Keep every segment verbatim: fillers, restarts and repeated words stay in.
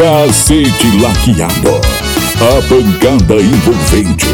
Cacete Laqueado, a pancada envolvente.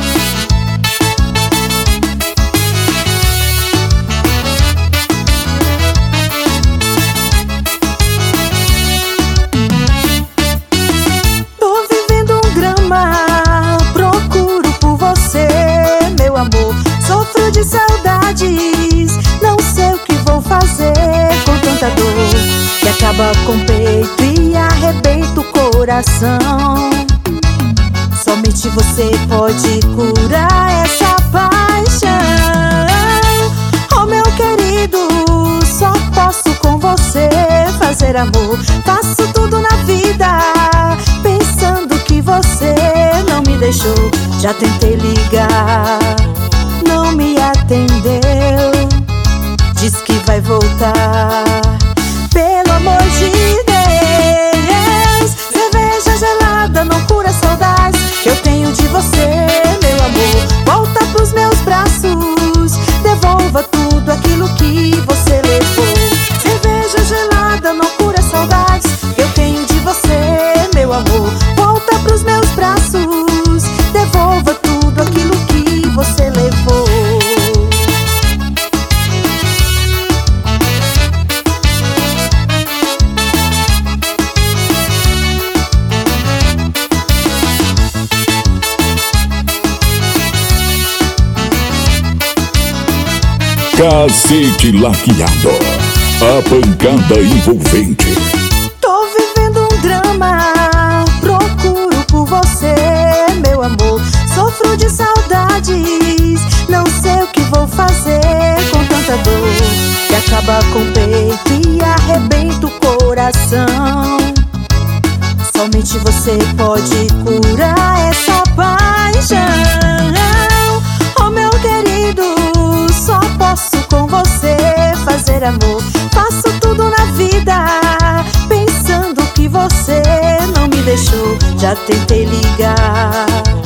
Tô vivendo um drama, procuro por você, meu amor. Sofro de saudades, não sei o que vou fazer com tanta dor que acaba com o peito e arrebenta o coração. Somente você pode curar essa paixão. Oh, meu querido, só posso com você fazer amor. Faço tudo na vida pensando que você não me deixou. Já tentei ligar, não me atendeu. Diz que vai voltar. Pelo amor de Deus, cerveja gelada não cura saudades que eu tenho de você, meu amor. Volta pros meus braços, devolva tudo aquilo que você levou. Cerveja gelada não cura saudades que eu tenho de você, meu amor. Volta pros meus braços, devolva tudo aquilo que você levou. Cacete Laqueado, a pancada envolvente. Tô vivendo um drama, procuro por você, meu amor. Sofro de saudades, não sei o que vou fazer com tanta dor que acaba com o peito e arrebenta o coração. Somente você pode curar essa paixão. Oh, meu querido, só posso com você fazer amor. Faço tudo na vida pensando que você não me deixou. Já tentei ligar,